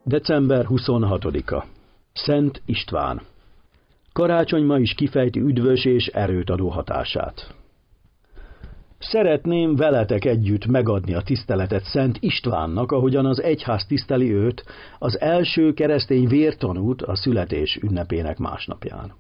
December 26-a. Szent István. Karácsony ma is kifejti üdvös és erőt adó hatását. Szeretném veletek együtt megadni a tiszteletet Szent Istvánnak, ahogyan az egyház tiszteli őt, az első keresztény vértanút a születés ünnepének másnapján.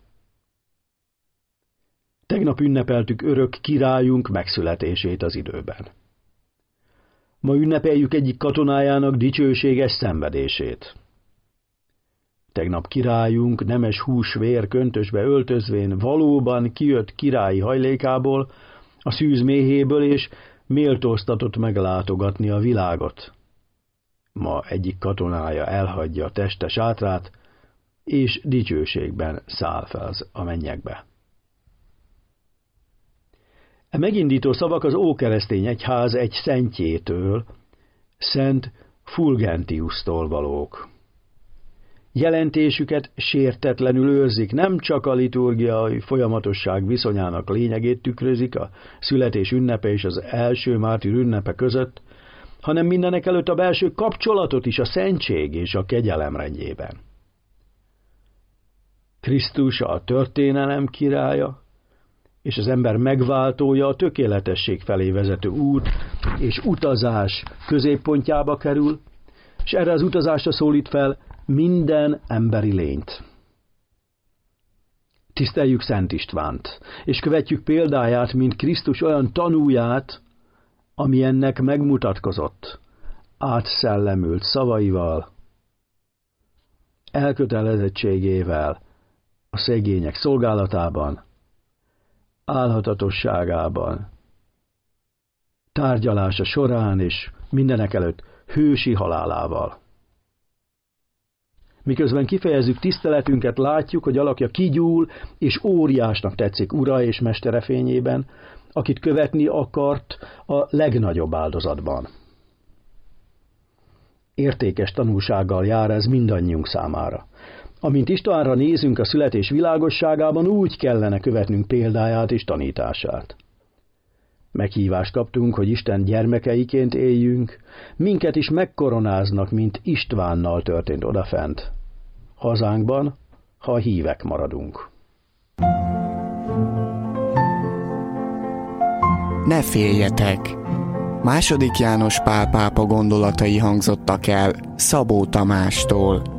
Tegnap ünnepeltük örök királyunk megszületését az időben. Ma ünnepeljük egyik katonájának dicsőséges szenvedését. Tegnap királyunk nemes hús-vér köntösbe öltözvén valóban kijött királyi hajlékából, a szűz méhéből, és méltóztatott meglátogatni a világot. Ma egyik katonája elhagyja a teste sátrát, és dicsőségben száll fel a mennyekbe. E megindító szavak az ókeresztény egyház egy szentjétől, Szent Fulgentiustól valók. Jelentésüket sértetlenül őrzik, nem csak a liturgiai folyamatosság viszonyának lényegét tükrözik a születés ünnepe és az első mártír ünnepe között, hanem mindenekelőtt a belső kapcsolatot is a szentség és a kegyelem rendjében. Krisztus a történelem királya, és az ember megváltója, a tökéletesség felé vezető út és utazás középpontjába kerül, és erre az utazásra szólít fel minden emberi lényt. Tiszteljük Szent Istvánt, és követjük példáját, mint Krisztus olyan tanúját, ami ennek megmutatkozott, átszellemült szavaival, elkötelezettségével, a szegények szolgálatában, álhatatosságában, tárgyalása során és mindenekelőtt hősi halálával. Miközben kifejezzük tiszteletünket, látjuk, hogy alakja kigyúl, és óriásnak tetszik ura és mestere fényében, akit követni akart a legnagyobb áldozatban. Értékes tanúsággal jár ez mindannyiunk számára. Amint Istvánra nézünk a születés világosságában, úgy kellene követnünk példáját és tanítását. Meghívást kaptunk, hogy Isten gyermekeiként éljünk, minket is megkoronáznak, mint Istvánnal történt odafent, hazánkban, ha hívek maradunk. Ne féljetek! II. János Pál pápa gondolatai hangzottak el Szabó Tamástól.